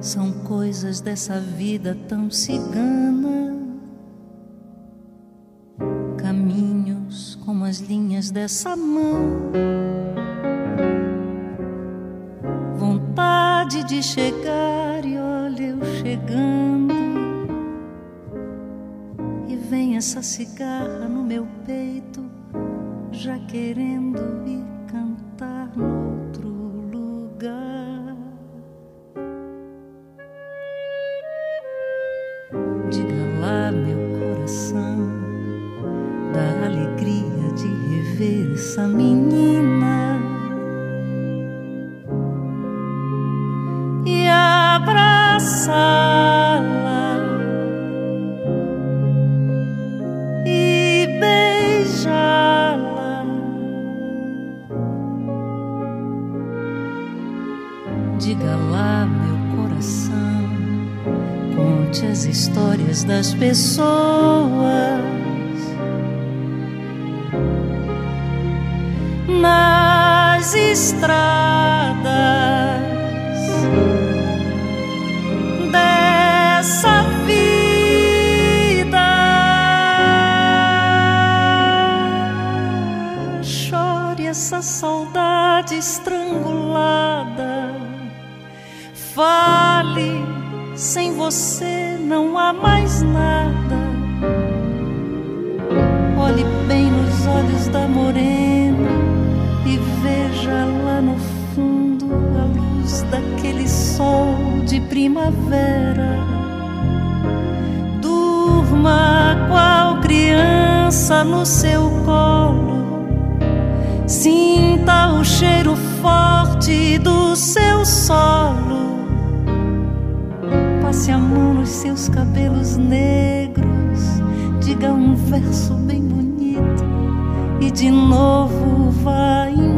São coisas dessa vida tão cigana, caminhos como as linhas dessa mão, vontade de chegar e olha eu chegando, e vem essa cigarra no meu peito, já querendo ir cantar noutro lugar. Diga lá, meu coração, da alegria de rever essa menina e abraçá-la e beijá-la. Diga lá, meu coração, conte as histórias das pessoas nas estradas dessa vida. Chore essa saudade estrangulada, fale, sem você não há mais nada. Olhe bem nos olhos da morena e veja lá no fundo a luz daquele sol de primavera. Durma qual criança no seu colo, sinta o cheiro forte do seu solo. Passe a mão nos seus cabelos negros, diga um verso bem bonito e de novo vá embora.